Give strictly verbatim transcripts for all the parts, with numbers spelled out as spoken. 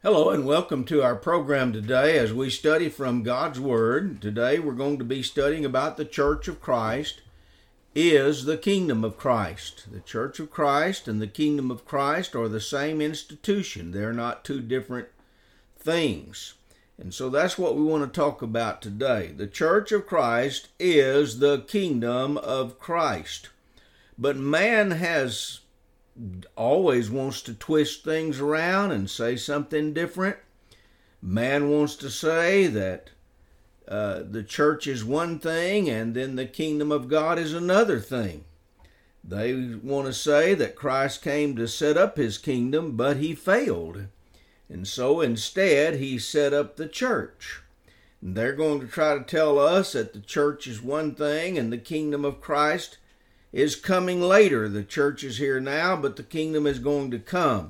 Hello and welcome to our program today as we study from God's Word. Today we're going to be studying about the Church of Christ is the kingdom of Christ. The Church of Christ and the kingdom of Christ are the same institution. They're not two different things. And so that's what we want to talk about today. The Church of Christ is the kingdom of Christ. But man has always wants to twist things around and say something different. Man wants to say that uh, the church is one thing and then the kingdom of God is another thing. They want to say that Christ came to set up his kingdom, but he failed. And so instead he set up the church. And they're going to try to tell us that the church is one thing and the kingdom of Christ is coming later. The church is here now, but the kingdom is going to come.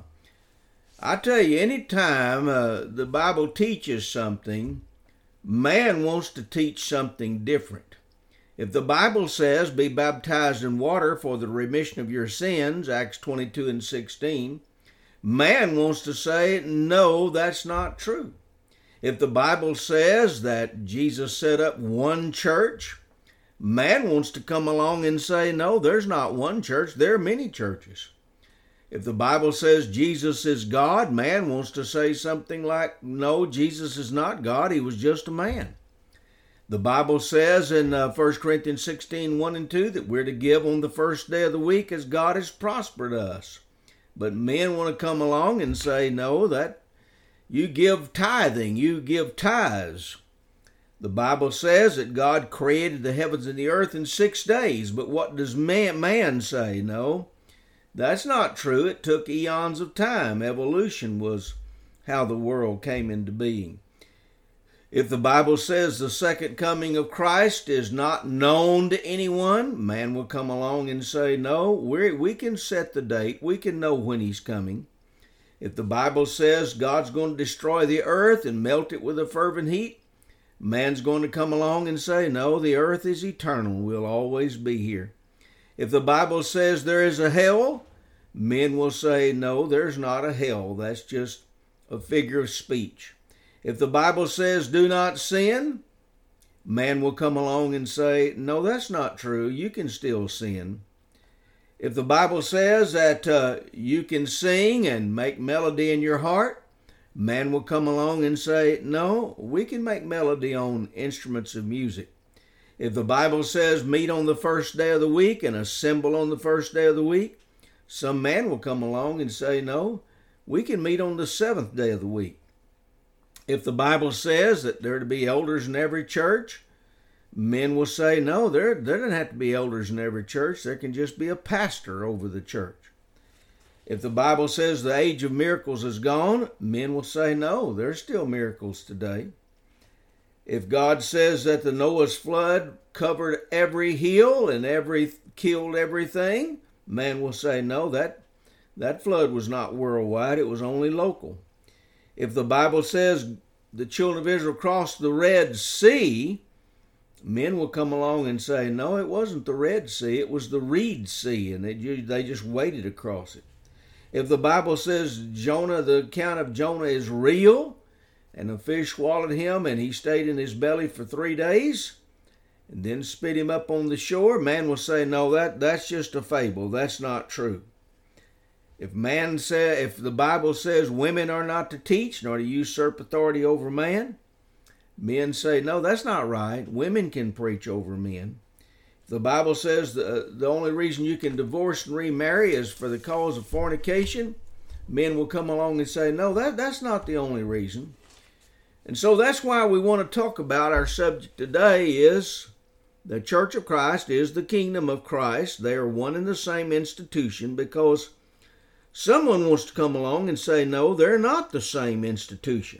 I tell you, anytime uh, the Bible teaches something, man wants to teach something different. If the Bible says, be baptized in water for the remission of your sins, Acts twenty-two and sixteen, man wants to say, no, that's not true. If the Bible says that Jesus set up one church, man wants to come along and say, no, there's not one church, there are many churches. If the Bible says Jesus is God, man wants to say something like, no, Jesus is not God, he was just a man. The Bible says in uh, First Corinthians sixteen, one and two, that we're to give on the first day of the week as God has prospered us. But men want to come along and say, no, that you give tithing, you give tithes. The Bible says that God created the heavens and the earth in six days, but what does man, man say? No, that's not true. It took eons of time. Evolution was how the world came into being. If the Bible says the second coming of Christ is not known to anyone, man will come along and say, no, we we can set the date. We can know when he's coming. If the Bible says God's going to destroy the earth and melt it with a fervent heat, man's going to come along and say, no, the earth is eternal. We'll always be here. If the Bible says there is a hell, men will say, no, there's not a hell. That's just a figure of speech. If the Bible says do not sin, man will come along and say, no, that's not true. You can still sin. If the Bible says that uh, you can sing and make melody in your heart, man will come along and say, no, we can make melody on instruments of music. If the Bible says meet on the first day of the week and assemble on the first day of the week, some man will come along and say, no, we can meet on the seventh day of the week. If the Bible says that there are to be elders in every church, men will say, no, there, there doesn't have to be elders in every church. There can just be a pastor over the church. If the Bible says the age of miracles is gone, men will say, no, there's still miracles today. If God says that the Noah's flood covered every hill and every killed everything, man will say, no, that, that flood was not worldwide, it was only local. If the Bible says the children of Israel crossed the Red Sea, men will come along and say, no, it wasn't the Red Sea, it was the Reed Sea, and they, they just waded across it. If the Bible says Jonah, the account of Jonah is real, and the fish swallowed him and he stayed in his belly for three days, and then spit him up on the shore, man will say, no, that, that's just a fable. That's not true. If man say, if the Bible says women are not to teach nor to usurp authority over man, men say, no, that's not right. Women can preach over men. The Bible says the, the only reason you can divorce and remarry is for the cause of fornication. Men will come along and say, no, that, that's not the only reason. And so that's why we want to talk about our subject today is the Church of Christ is the kingdom of Christ. They are one and the same institution, because someone wants to come along and say, no, they're not the same institution.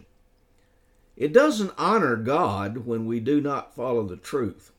It doesn't honor God when we do not follow the truth.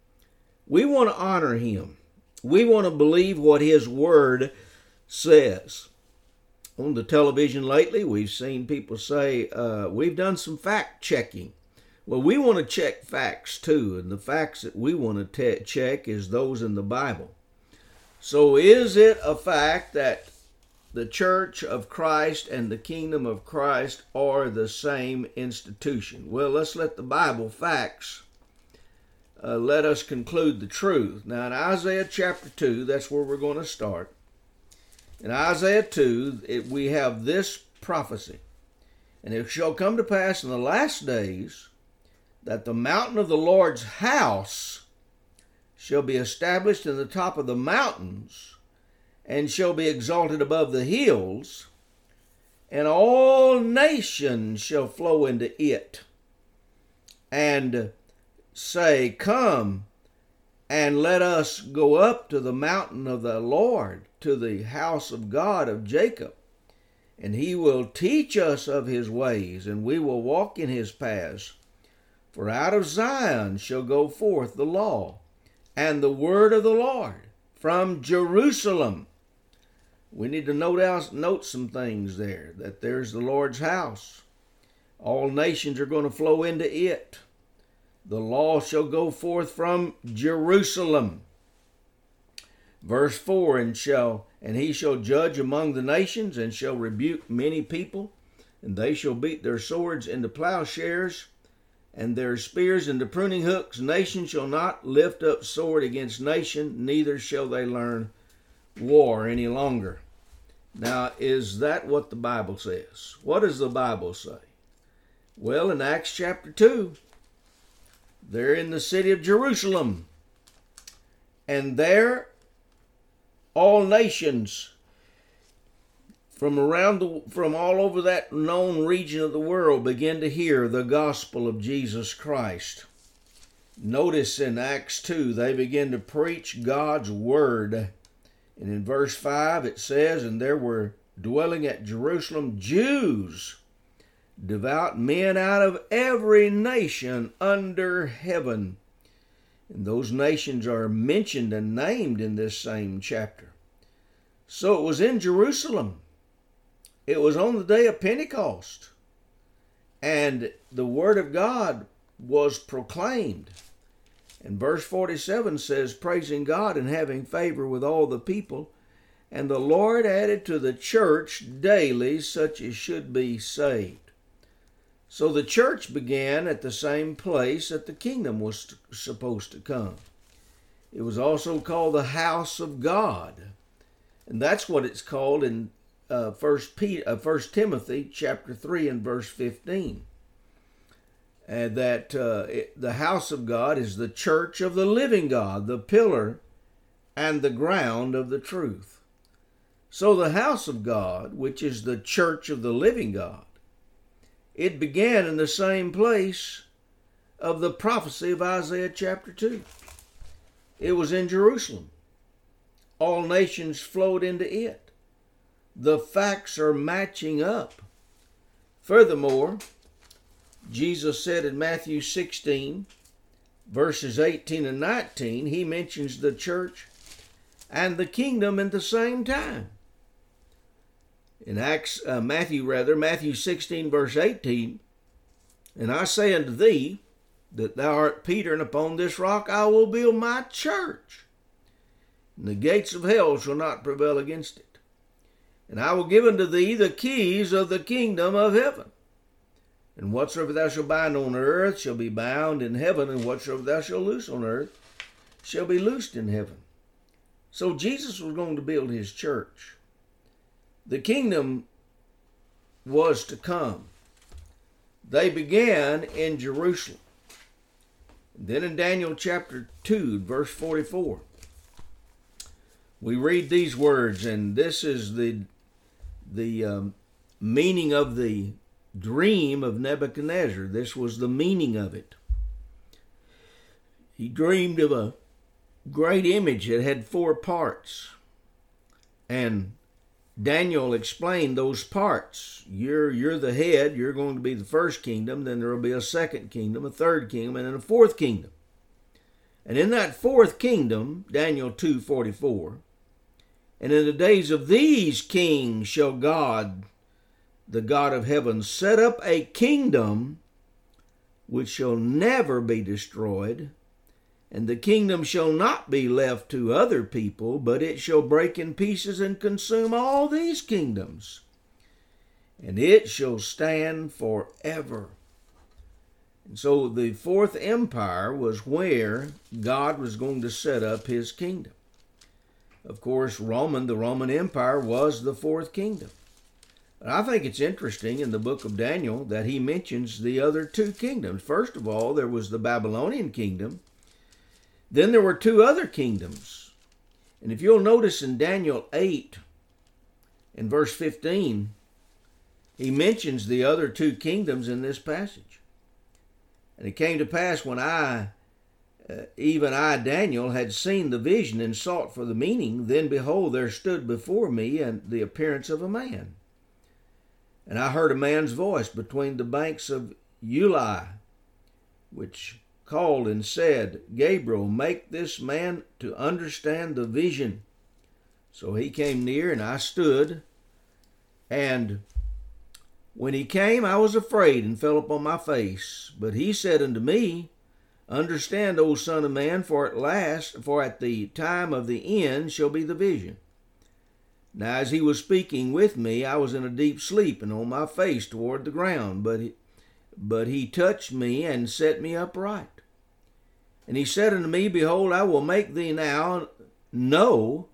We want to honor him. We want to believe what his word says. On the television lately, we've seen people say, uh, we've done some fact checking. Well, we want to check facts too, and the facts that we want to te- check is those in the Bible. So is it a fact that the Church of Christ and the Kingdom of Christ are the same institution. Well, let's let the Bible facts uh, let us conclude the truth. Now, in Isaiah chapter two, that's where we're going to start. In Isaiah two, it, we have this prophecy. And it shall come to pass in the last days that the mountain of the Lord's house shall be established in the top of the mountains, and shall be exalted above the hills, and all nations shall flow into it, and say, Come, and let us go up to the mountain of the Lord, to the house of God of Jacob, and he will teach us of his ways, and we will walk in his paths. For out of Zion shall go forth the law and the word of the Lord from Jerusalem. We need to note out, note some things there, that there's the Lord's house. All nations are going to flow into it. The law shall go forth from Jerusalem. Verse four, and shall and he shall judge among the nations, and shall rebuke many people, and they shall beat their swords into plowshares, and their spears into pruning hooks. Nation shall not lift up sword against nation, neither shall they learn war any longer. Now, is that what the Bible says? What does the Bible say? Well, in Acts chapter two, they're in the city of Jerusalem, and there all nations from around the, from all over that known region of the world begin to hear the gospel of Jesus Christ. Notice in Acts two, they begin to preach God's word. And in verse five it says, and there were dwelling at Jerusalem Jews, devout men out of every nation under heaven. And those nations are mentioned and named in this same chapter. So it was in Jerusalem. It was on the day of Pentecost. And the word of God was proclaimed. And verse forty-seven says, praising God and having favor with all the people. And the Lord added to the church daily such as should be saved. So the church began at the same place that the kingdom was supposed to come. It was also called the house of God. And that's what it's called in uh, First Peter, uh, First Timothy chapter three and verse fifteen. And that uh, it, the house of God is the church of the living God, the pillar and the ground of the truth. So the house of God, which is the church of the living God, it began in the same place of the prophecy of Isaiah chapter two. It was in Jerusalem. All nations flowed into it. The facts are matching up. Furthermore, Jesus said in Matthew sixteen, verses eighteen and nineteen, he mentions the church and the kingdom at the same time. In Acts, uh, Matthew rather, Matthew sixteen, verse eighteen, and I say unto thee that thou art Peter, and upon this rock I will build my church, and the gates of hell shall not prevail against it. And I will give unto thee the keys of the kingdom of heaven. And whatsoever thou shalt bind on earth shall be bound in heaven, and whatsoever thou shalt loose on earth shall be loosed in heaven. So Jesus was going to build his church. The kingdom was to come. They began in Jerusalem. Then in Daniel chapter two, verse forty-four, we read these words, and this is the, the um, meaning of the dream of Nebuchadnezzar. This was the meaning of it. He dreamed of a great image that had four parts. And Daniel explained those parts. You're, you're the head. You're going to be the first kingdom. Then there will be a second kingdom, a third kingdom, and then a fourth kingdom. And in that fourth kingdom, Daniel two forty-four, and in the days of these kings shall God, the God of heaven, set up a kingdom which shall never be destroyed, And the kingdom shall not be left to other people, but it shall break in pieces and consume all these kingdoms. And it shall stand forever. And so the fourth empire was where God was going to set up his kingdom. Of course, Roman, the Roman Empire was the fourth kingdom. But I think it's interesting in the book of Daniel that he mentions the other two kingdoms. First of all, there was the Babylonian kingdom. Then there were two other kingdoms. And if you'll notice in Daniel eight, in verse fifteen, he mentions the other two kingdoms in this passage. And it came to pass when I, uh, even I, Daniel, had seen the vision and sought for the meaning, then behold, there stood before me and the appearance of a man. And I heard a man's voice between the banks of Ulai, which called and said, Gabriel, make this man to understand the vision. So he came near, and I stood, and when he came, I was afraid and fell upon my face. But he said unto me, Understand, O son of man, for at last, for at the time of the end shall be the vision. Now as he was speaking with me, I was in a deep sleep, and on my face toward the ground. But he, but he touched me and set me upright. And he said unto me, Behold, I will make thee now know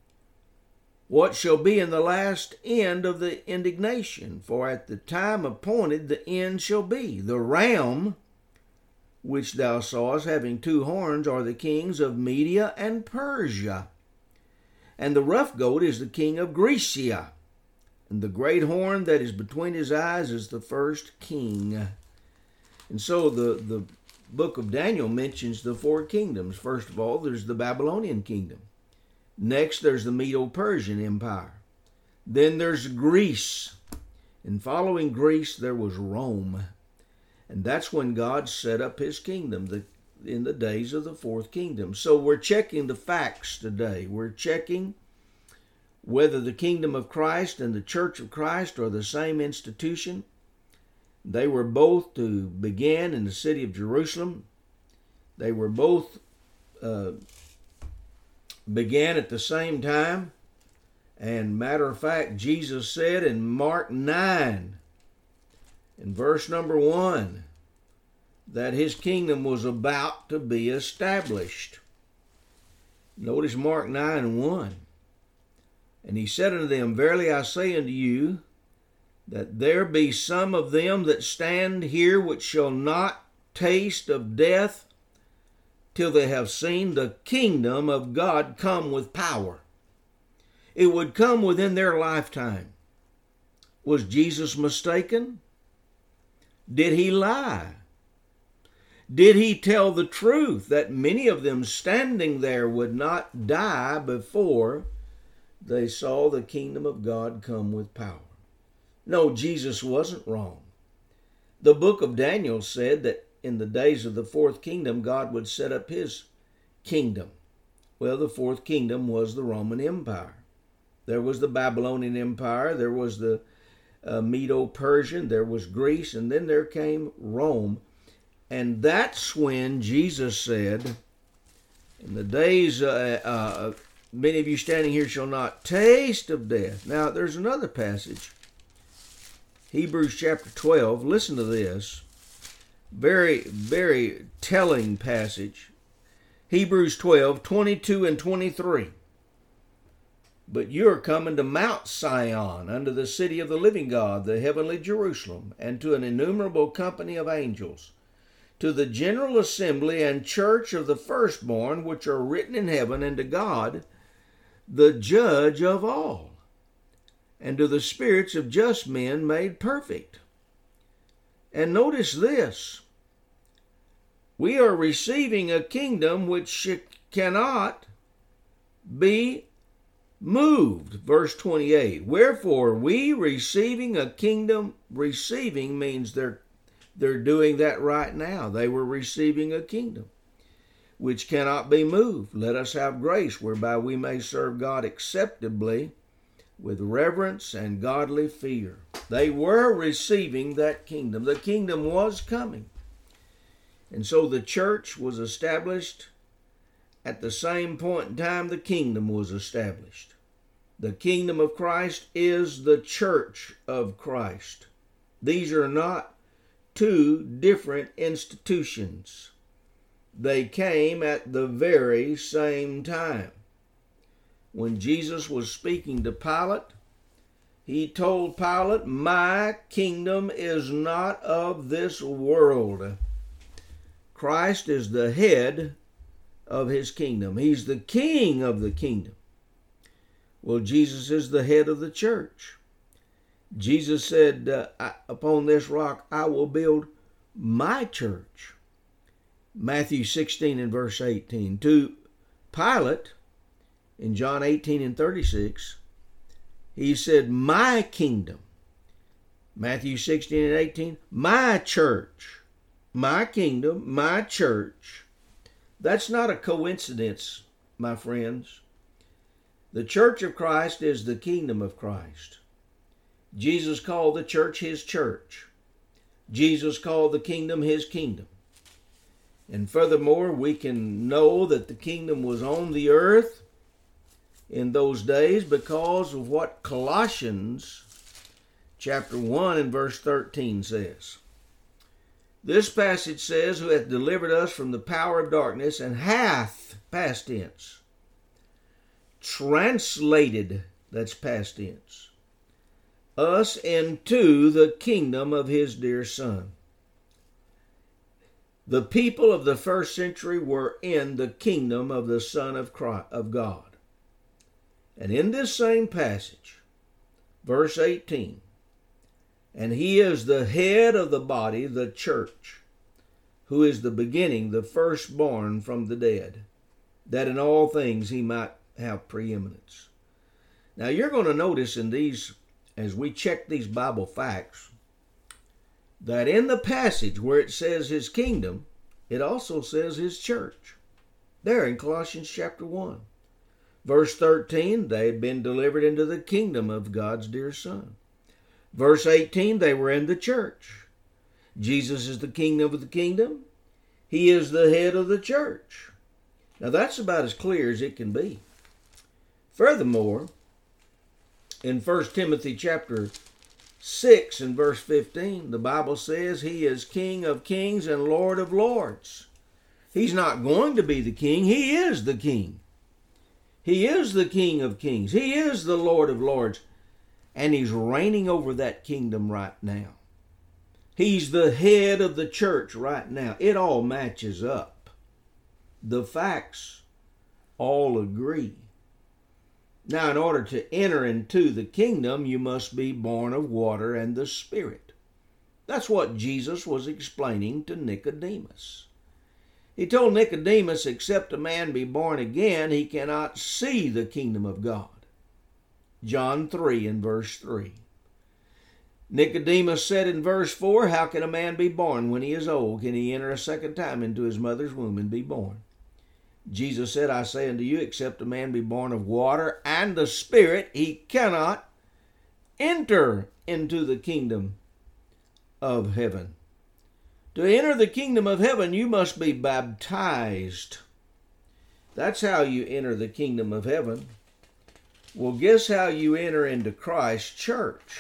what shall be in the last end of the indignation. For at the time appointed the end shall be. The ram which thou sawest having two horns are the kings of Media and Persia. And the rough goat is the king of Grecia. And the great horn that is between his eyes is the first king. And so the, the book of Daniel mentions the four kingdoms. First of all, there's the Babylonian kingdom. Next, there's the Medo-Persian Empire. Then there's Greece. And following Greece, there was Rome. And that's when God set up his kingdom, the, in the days of the fourth kingdom. So we're checking the facts today. We're checking whether the kingdom of Christ and the church of Christ are the same institution. They were both to begin in the city of Jerusalem. They were both uh, began at the same time. And matter of fact, Jesus said in Mark nine, in verse number one, that his kingdom was about to be established. Notice Mark nine one. And he said unto them, Verily I say unto you, that there be some of them that stand here which shall not taste of death till they have seen the kingdom of God come with power. It would come within their lifetime. Was Jesus mistaken? Did he lie? Did he tell the truth that many of them standing there would not die before they saw the kingdom of God come with power? No, Jesus wasn't wrong. The book of Daniel said that in the days of the fourth kingdom, God would set up his kingdom. Well, the fourth kingdom was the Roman Empire. There was the Babylonian Empire, there was the uh, Medo-Persian, there was Greece, and then there came Rome. And that's when Jesus said, in the days, uh, uh, many of you standing here shall not taste of death. Now, there's another passage, Hebrews chapter twelve. Listen to this. Very, very telling passage. Hebrews twelve, twenty-two and twenty-three. But you're coming to Mount Sion, unto the city of the living God, the heavenly Jerusalem, and to an innumerable company of angels, to the general assembly and church of the firstborn, which are written in heaven, and to God, the judge of all, and to the spirits of just men made perfect. And notice this. We are receiving a kingdom which cannot be moved. Verse twenty-eight. Wherefore, we receiving a kingdom, receiving means they're, they're doing that right now. They were receiving a kingdom which cannot be moved. Let us have grace whereby we may serve God acceptably with reverence and godly fear. They were receiving that kingdom. The kingdom was coming. And so the church was established at the same point in time the kingdom was established. The kingdom of Christ is the church of Christ. These are not two different institutions. They came at the very same time. When Jesus was speaking to Pilate, he told Pilate, "My kingdom is not of this world." Christ is the head of his kingdom. He's the king of the kingdom. Well, Jesus is the head of the church. Jesus said, uh, upon this rock I will build my church. Matthew sixteen and verse eighteen. To Pilate, in John eighteen and thirty-six, he said, "My kingdom." Matthew sixteen and eighteen, "My church." My kingdom, my church. That's not a coincidence, my friends. The church of Christ is the kingdom of Christ. Jesus called the church his church. Jesus called the kingdom his kingdom. And furthermore, we can know that the kingdom was on the earth in those days because of what Colossians chapter one and verse thirteen says. This passage says, "Who hath delivered us from the power of darkness, and hath," past tense, "translated," that's past tense, "us into the kingdom of his dear Son." The people of the first century were in the kingdom of the Son of Christ, of God. And in this same passage, verse eighteen, "And he is the head of the body, the church, who is the beginning, the firstborn from the dead, that in all things he might have preeminence." Now you're going to notice in these, as we check these Bible facts, that in the passage where it says his kingdom, it also says his church. There in Colossians chapter one. Verse thirteen, they had been delivered into the kingdom of God's dear Son. Verse eighteen, they were in the church. Jesus is the king of the kingdom. He is the head of the church. Now that's about as clear as it can be. Furthermore, in First Timothy chapter six and verse fifteen, the Bible says he is King of kings and Lord of lords. He's not going to be the king. He is the king. He is the King of kings. He is the Lord of lords. And he's reigning over that kingdom right now. He's the head of the church right now. It all matches up. The facts all agree. Now, in order to enter into the kingdom, you must be born of water and the Spirit. That's what Jesus was explaining to Nicodemus. He told Nicodemus, except a man be born again, he cannot see the kingdom of God. John three and verse three. Nicodemus said in verse four, "How can a man be born when he is old? Can he enter a second time into his mother's womb and be born?" Jesus said, "I say unto you, except a man be born of water and the Spirit, he cannot enter into the kingdom of heaven." To enter the kingdom of heaven, you must be baptized. That's how you enter the kingdom of heaven. Well, guess how you enter into Christ's church?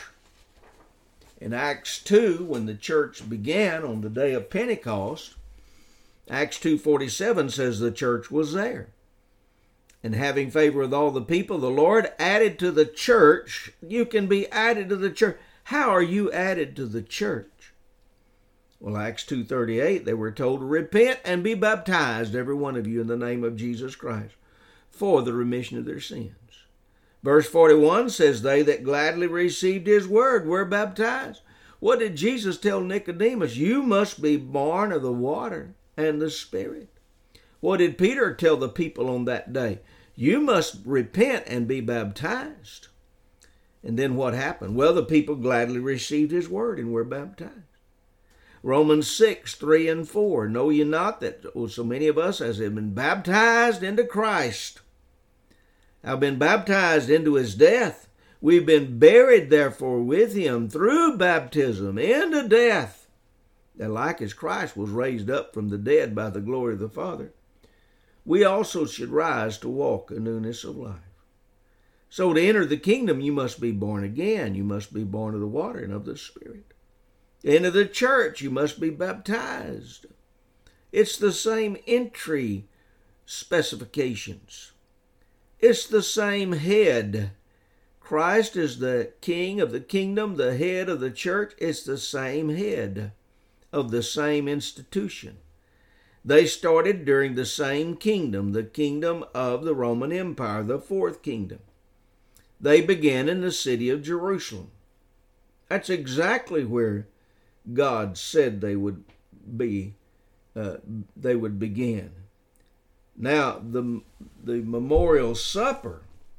In Acts two, when the church began on the day of Pentecost, Acts two forty-seven says the church was there. And having favor with all the people, the Lord added to the church. You can be added to the church. How are you added to the church? Well, Acts two thirty-eight, they were told to repent and be baptized, every one of you, in the name of Jesus Christ, for the remission of their sins. Verse forty-one says, they that gladly received his word were baptized. What did Jesus tell Nicodemus? You must be born of the water and the Spirit. What did Peter tell the people on that day? You must repent and be baptized. And then what happened? Well, the people gladly received his word and were baptized. Romans six, three and four. Know ye not that oh, so many of us as have been baptized into Christ have been baptized into his death? We've been buried therefore with him through baptism into death, that like as Christ was raised up from the dead by the glory of the Father, we also should rise to walk in newness of life. So to enter the kingdom, you must be born again. You must be born of the water and of the Spirit. To enter the church, you must be baptized. It's the same entry specifications. It's the same head. Christ is the king of the kingdom, the head of the church. It's the same head of the same institution. They started during the same kingdom, the kingdom of the Roman Empire, the fourth kingdom. They began in the city of Jerusalem. That's exactly where God said they would be, uh, they would begin. Now, the, the memorial supper,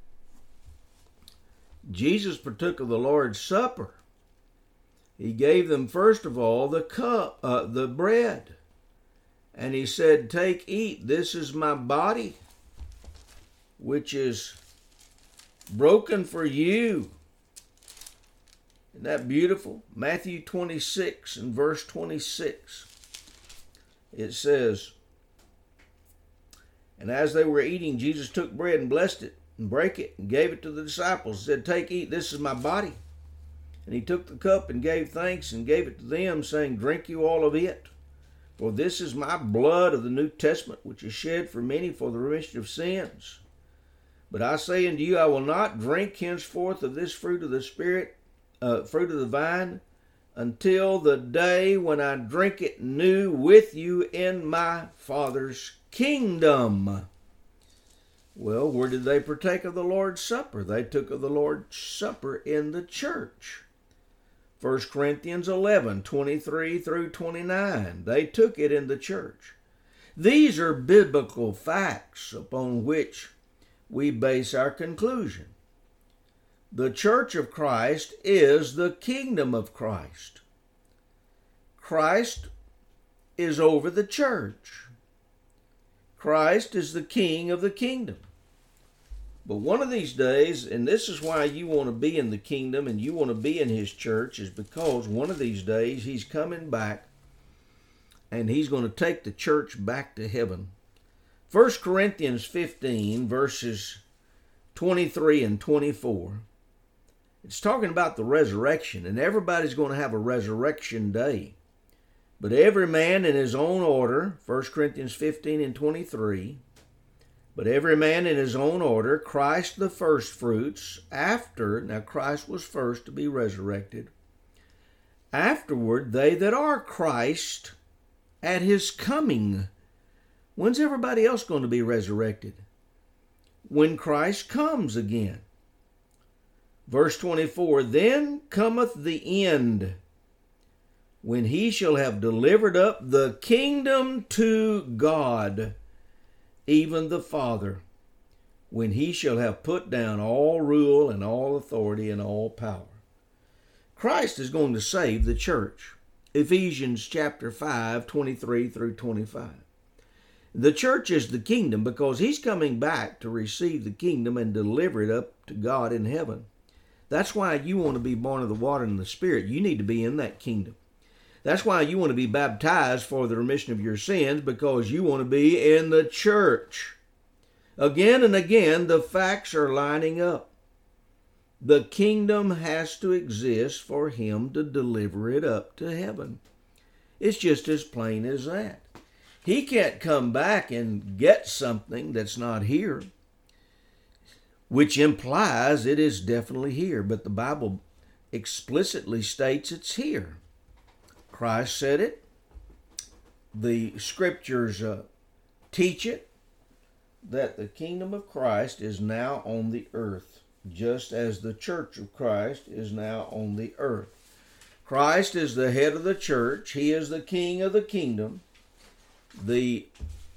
Jesus partook of the Lord's Supper. He gave them, first of all, the cup, uh, the bread. And he said, take, eat, this is my body, which is broken for you. Isn't that beautiful? Matthew twenty-six and verse twenty-six. It says, and as they were eating, Jesus took bread and blessed it and brake it and gave it to the disciples. He said, take, eat, this is my body. And he took the cup and gave thanks and gave it to them, saying, drink you all of it. For this is my blood of the New Testament, which is shed for many for the remission of sins. But I say unto you, I will not drink henceforth of this fruit of the Spirit, uh, fruit of the vine, until the day when I drink it new with you in my Father's kingdom. Well, where did they partake of the Lord's Supper? They took of the Lord's Supper in the church. First Corinthians eleven, twenty-three through twenty-nine. They took it in the church. These are biblical facts upon which we base our conclusion. The church of Christ is the kingdom of Christ. Christ is over the church. Christ is the king of the kingdom. But one of these days, and this is why you want to be in the kingdom and you want to be in his church, is because one of these days he's coming back and he's going to take the church back to heaven. First Corinthians fifteen, verses twenty-three and twenty-four. It's talking about the resurrection, and everybody's going to have a resurrection day. But every man in his own order, First Corinthians fifteen and twenty-three, but every man in his own order, Christ the first fruits, after, now Christ was first to be resurrected, afterward they that are Christ at his coming. When's everybody else going to be resurrected? When Christ comes again. Verse twenty-four, then cometh the end, when he shall have delivered up the kingdom to God, even the Father, when he shall have put down all rule and all authority and all power. Christ is going to save the church. Ephesians chapter five, twenty-three through twenty-five. The church is the kingdom because he's coming back to receive the kingdom and deliver it up to God in heaven. That's why you want to be born of the water and the Spirit. You need to be in that kingdom. That's why you want to be baptized for the remission of your sins, because you want to be in the church. Again and again, the facts are lining up. The kingdom has to exist for him to deliver it up to heaven. It's just as plain as that. He can't come back and get something that's not here, which implies it is definitely here, but the Bible explicitly states it's here. Christ said it. The scriptures uh, teach it, that the kingdom of Christ is now on the earth, just as the church of Christ is now on the earth. Christ is the head of the church. He is the king of the kingdom. The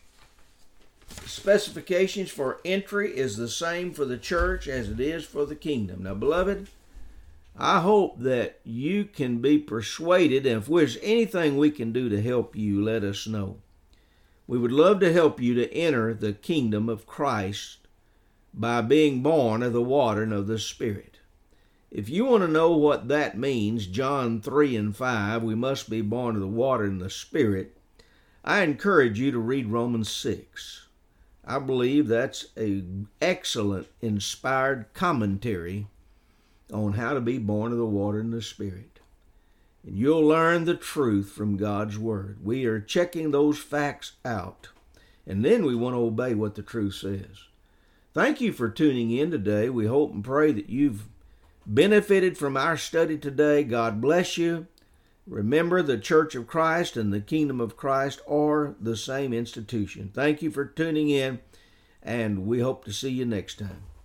specifications for entry is the same for the church as it is for the kingdom. Now, beloved, I hope that you can be persuaded, and if there's anything we can do to help you, let us know. We would love to help you to enter the kingdom of Christ by being born of the water and of the Spirit. If you want to know what that means, John three and five, we must be born of the water and the Spirit, I encourage you to read Romans six. I believe that's an excellent, inspired commentary on how to be born of the water and the Spirit. And you'll learn the truth from God's Word. We are checking those facts out, and then we want to obey what the truth says. Thank you for tuning in today. We hope and pray that you've benefited from our study today. God bless you. Remember, the Church of Christ and the Kingdom of Christ are the same institution. Thank you for tuning in, and we hope to see you next time.